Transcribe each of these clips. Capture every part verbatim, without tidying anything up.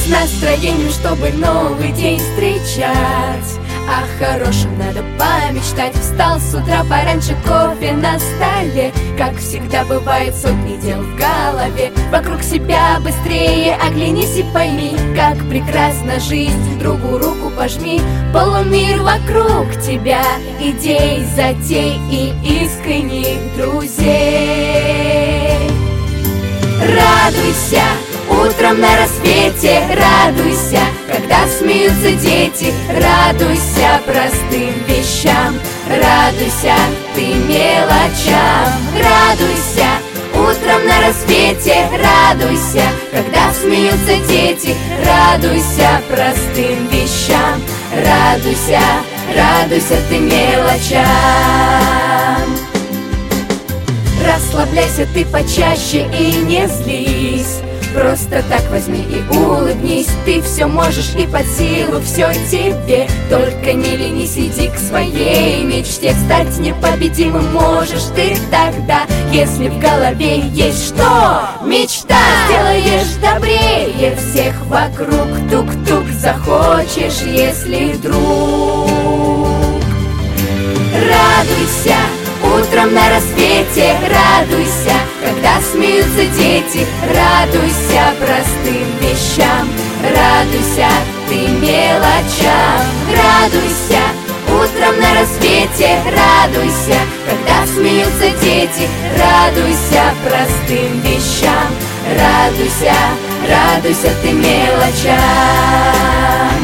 с настроением, чтобы новый день встречать. О хорошем надо помечтать. Встал с утра пораньше, кофе на столе. Как всегда бывает, сотни дел в голове. Вокруг себя быстрее оглянись и пойми, как прекрасна жизнь, другу руку пожми. Полумир вокруг тебя, идей, затей и искренних друзей. Радуйся утром на рассвете, радуйся, когда смеются дети, радуйся простым вещам, радуйся ты мелочам, радуйся утром на рассвете, радуйся, когда смеются дети, радуйся простым вещам, радуйся, радуйся ты мелочам. Расслабляйся ты почаще и не злись, просто так возьми и улыбнись. Ты все можешь и под силу все тебе. Только не ленись, иди к своей мечте. Стать непобедимым можешь ты тогда, если в голове есть что? Мечта! Сделаешь добрее всех вокруг. Тук-тук захочешь, если вдруг. Радуйся утром на рассвете, радуйся, когда смеются дети, радуйся простым вещам, радуйся ты мелочам, радуйся утром на рассвете, радуйся, когда смеются дети, радуйся простым вещам, радуйся, радуйся ты мелочам.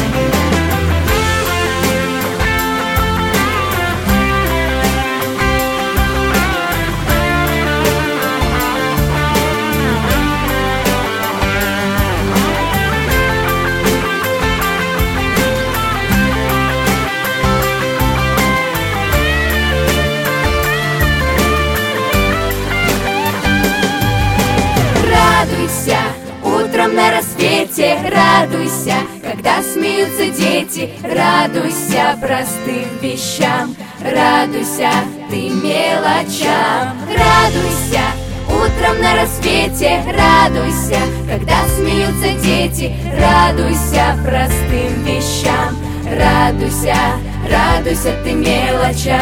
Радуйся утром на рассвете, радуйся, когда смеются дети, радуйся простым вещам, радуйся ты мелочам, радуйся утром на рассвете, радуйся, когда смеются дети, радуйся простым вещам, радуйся, радуйся ты мелочам.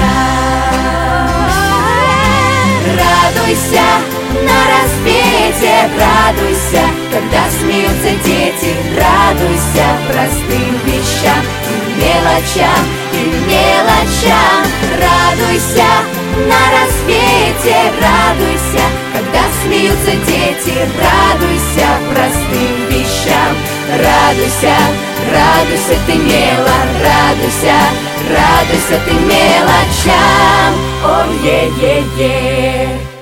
Радуйся на рассвете, радуйся, когда смеются дети, радуйся простым вещам и мелочам, и мелочам. Радуйся на рассвете, радуйся, когда смеются дети, радуйся простым вещам, радуйся, радуйся ты мело, радуйся, радуйся ты мелочам. О-е-е-е.